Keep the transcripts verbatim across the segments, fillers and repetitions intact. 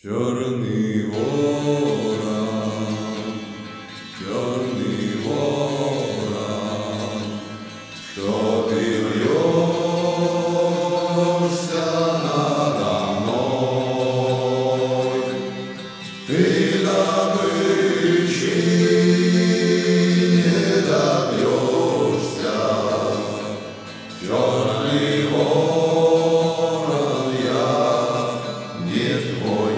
Черный ворон, черный ворон, что ты вьешься надо мной, ты добычи не добьешься, черный ворон, я не твой.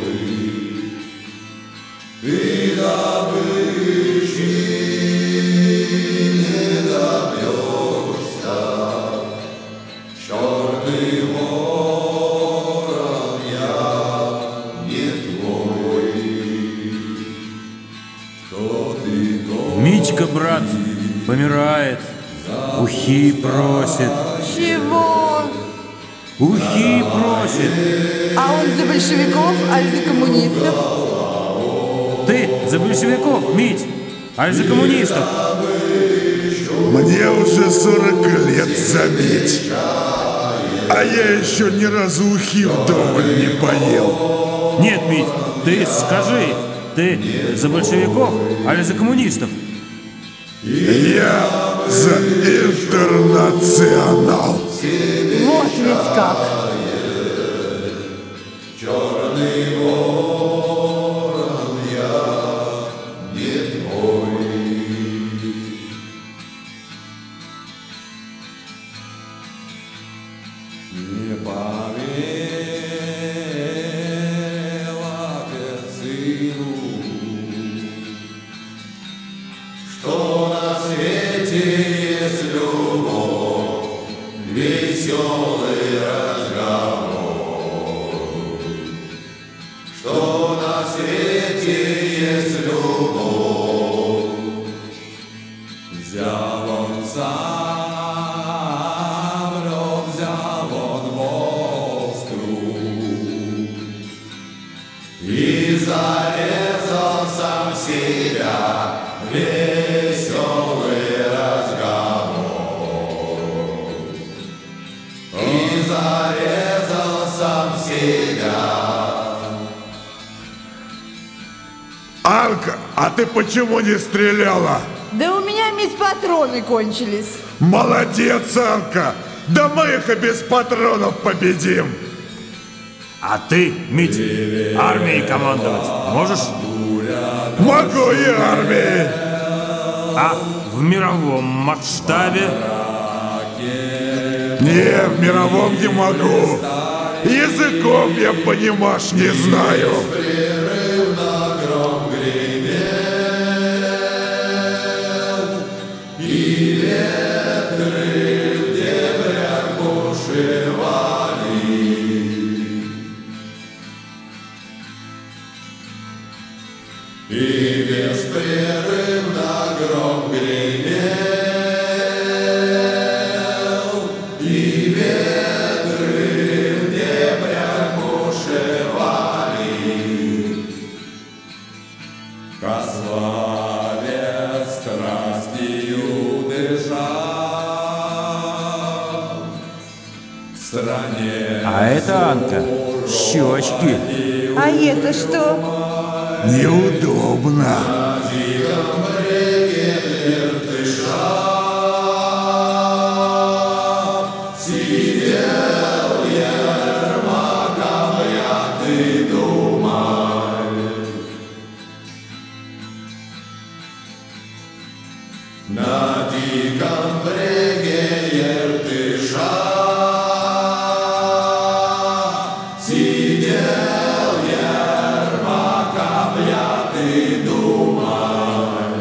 Ты добычи не добьешься, черный ворон, я не твой. Что ты должен? Митька, брат, помирает, ухи просит. Чего? Ухи просит. А он за большевиков, аль за коммунистов? Ты за большевиков, Мить, аль за коммунистов? Мне уже сорок лет, заметь. А я еще ни разу ухи вдоволь не поел. Нет, Мить, ты скажи, ты за большевиков, аль за коммунистов? Я за интернационал. Вот ведь как. Черный ворон, я не твой. Не поверила перцину, что на свете есть любовь, веселый разговор, что на свете есть любовь. Взял он саблю, взял он востру и зарезал сам себя, веселый разговор, и зарезал сам себя. Анка, а ты почему не стреляла? Да у меня мисс патроны кончились. Молодец, Анка! Да мы их и без патронов победим! А ты, Мить, армией командовать можешь? Могу и армией! А в мировом масштабе? Не, в мировом не могу. Языков я, понимаешь, не знаю. Беспрерывно гром гремел, и ветры в дебрях бушевали. И беспрерывно гром гремел, и ветры в дебрях бушевали. Ко славе страстью дышал, в стране. А это Анка, щечки. А это что? Неудобно. На диком бреге Иртыша сидел Ермаком, я ты думай. На диком бреге Иртыша сидел Ермаком, я ты думай.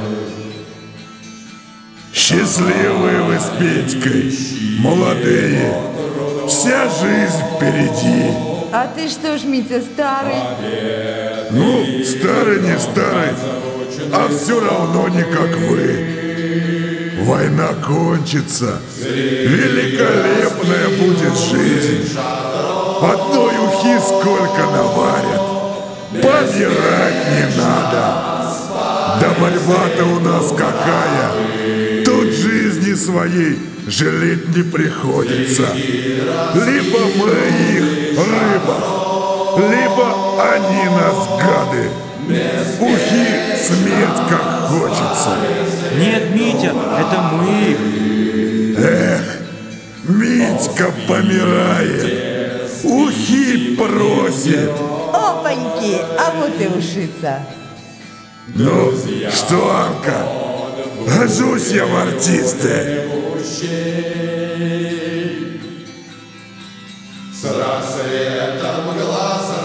Счастливые вы с Петькой, молодые. Вся жизнь впереди. А ты что ж, Митя, старый? Ну, старый не старый, а все равно не как вы. Война кончится, великолепная будет жизнь. Одной ухи сколько наварят, помирать не надо. Да борьба-то у нас какая, тут жизни своей жалеть не приходится. Либо мы их, рыбах, либо они нас гады. Ухи смерть как хочется. Нет, Митя, это мы их. Митька помирает. Ухи просит. Опаньки, а вот и ушица. Ну, что, Анка, гожусь я в артисты. С рассветом глаз